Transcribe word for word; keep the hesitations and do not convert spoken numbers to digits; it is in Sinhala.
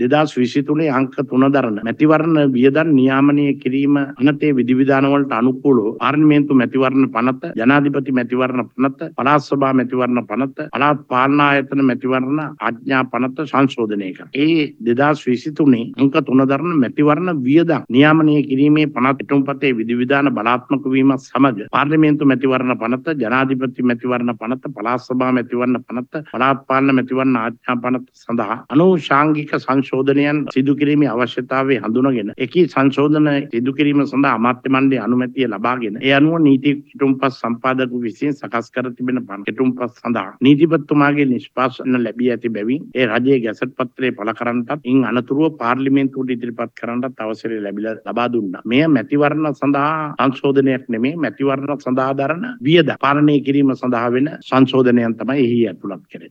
දෙදාස් විසිතුනේ අංක තුන දරන මැතිවරණ වියදම් නියාමනය කිරීම අනතේ විධිවිධාන වලට අනුකූලව පාර්ලිමේන්තු මැතිවරණ පනත, ජනාධිපති මැතිවරණ පනත, පළාත් සභා මැතිවරණ පනත, පළාත් පාලන ආයතන මැතිවරණ ආඥා පනත සංශෝධනය කර. ඒ දෙදාස් විසිතුනේ අංක තුන දරන මැතිවරණ වියදම් නියාමනය කිරීමේ පනත පිටුම්පතේ විධිවිධාන බලාත්මක වීමත් සමග පාර්ලිමේන්තු මැතිවරණ පනත, ජනාධිපති මැතිවරණ පනත, පළාත් සභා මැතිවරණ පනත, පළාත් පාලන මැතිවරණ ආඥා පනත සඳහා අනුශාංගික සංශෝධනයන් සිදු කිරීමේ අවශ්‍යතාවය හඳුනගෙන එකී සංශෝධන සිදු කිරීම සඳහා අමාත්‍ය මණ්ඩලයේ අනුමැතිය ලබාගෙන ඒ අනුව නීති පිටුම්පත් සම්පාදක විසින් සකස් කර තිබෙන පිටුම්පත් සඳහා නීතිපතිතුමාගේ නිෂ්පාදන ලැබී ඇති බැවින් ඒ රජයේ ගැසට් පත්‍රය පළ කරන්නටත් ඉන් අනතුරුව පාර්ලිමේන්තුවට ඉදිරිපත් කරන්නටත් අවසරය ලැබිලා ලබා දුන්නා. මෙය මැතිවරණ සඳහා සංශෝධනයක් නෙමෙයි, මැතිවරණ සඳහා දරන වියදම් පාලනය කිරීම සඳහා වෙන සංශෝධනයන් තමයි එහි ඇතුළත් කෙරෙන්නේ.